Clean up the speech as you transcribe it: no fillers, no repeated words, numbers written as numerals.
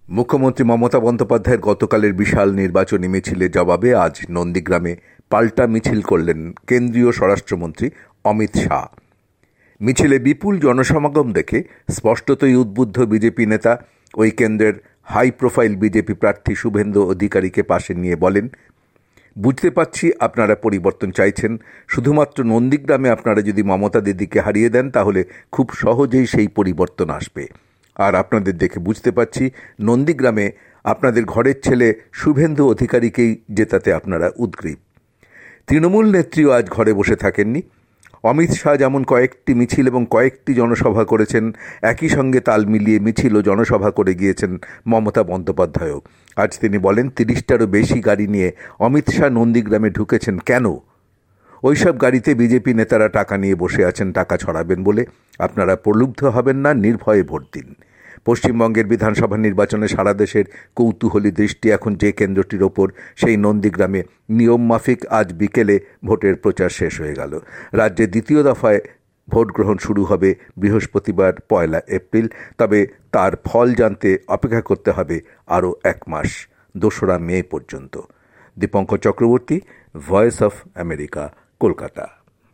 মুখ্যমন্ত্রী মমতা বন্দ্যোপাধ্যায়ের গতকালের বিশাল নির্বাচনী মিছিলের জবাবে আজ নন্দীগ্রামে পাল্টা মিছিল করলেন কেন্দ্রীয় স্বরাষ্ট্রমন্ত্রী অমিত শাহ। মিছিলে বিপুল জনসমাগম দেখে স্পষ্টতই উদ্বুদ্ধ বিজেপি নেতা ওই কেন্দ্রের হাই প্রোফাইল বিজেপি প্রার্থী শুভেন্দু অধিকারীকে পাশে নিয়ে বলেন, বুঝতে পারছি আপনারা পরিবর্তন চাইছেন, শুধুমাত্র নন্দীগ্রামে আপনারা যদি মমতা দিদিকে হারিয়ে দেন তাহলে খুব সহজেই সেই পরিবর্তন আসবে। আর আপনাদের দেখে বুঝতে পারছি নন্দীগ্রামে আপনাদের ঘরের ছেলে শুভেন্দু অধিকারীকেই জেতাতে আপনারা উদগ্রীব। তৃণমূল নেত্রীও আজ ঘরে বসে থাকেননি। অমিত শাহ যেমন কয়েকটি মিছিল এবং কয়েকটি জনসভা করেছেন, একই সঙ্গে তাল মিলিয়ে মিছিল ও জনসভা করে গিয়েছেন মমতা বন্দ্যোপাধ্যায়ও। আজ তিনি বলেন ৩০টারও বেশি গাড়ি নিয়ে অমিত শাহ নন্দীগ্রামে ঢুকেছেন কেন? ওইসব গাড়িতে বিজেপি নেতারা টাকা নিয়ে বসে আছেন টাকা ছড়াবেন বলে। আপনারা প্রলুব্ধ হবেন না, নির্ভয়ে ভোট দিন। পশ্চিমবঙ্গের বিধানসভা নির্বাচনে সারা দেশের কৌতূহলী দৃষ্টি এখন যে কেন্দ্রটির ওপর, সেই নন্দীগ্রামে নিয়ম মাফিক আজ বিকেলে ভোটের প্রচার শেষ হয়ে গেল। রাজ্যে দ্বিতীয় দফায় ভোট গ্রহণ শুরু হবে বৃহস্পতিবার 1 এপ্রিল। তবে তার ফল জানতে অপেক্ষা করতে হবে আরও 1 মাস, 2রা মে পর্যন্ত। Dipankar Chakraborty, voice of America, Kolkata.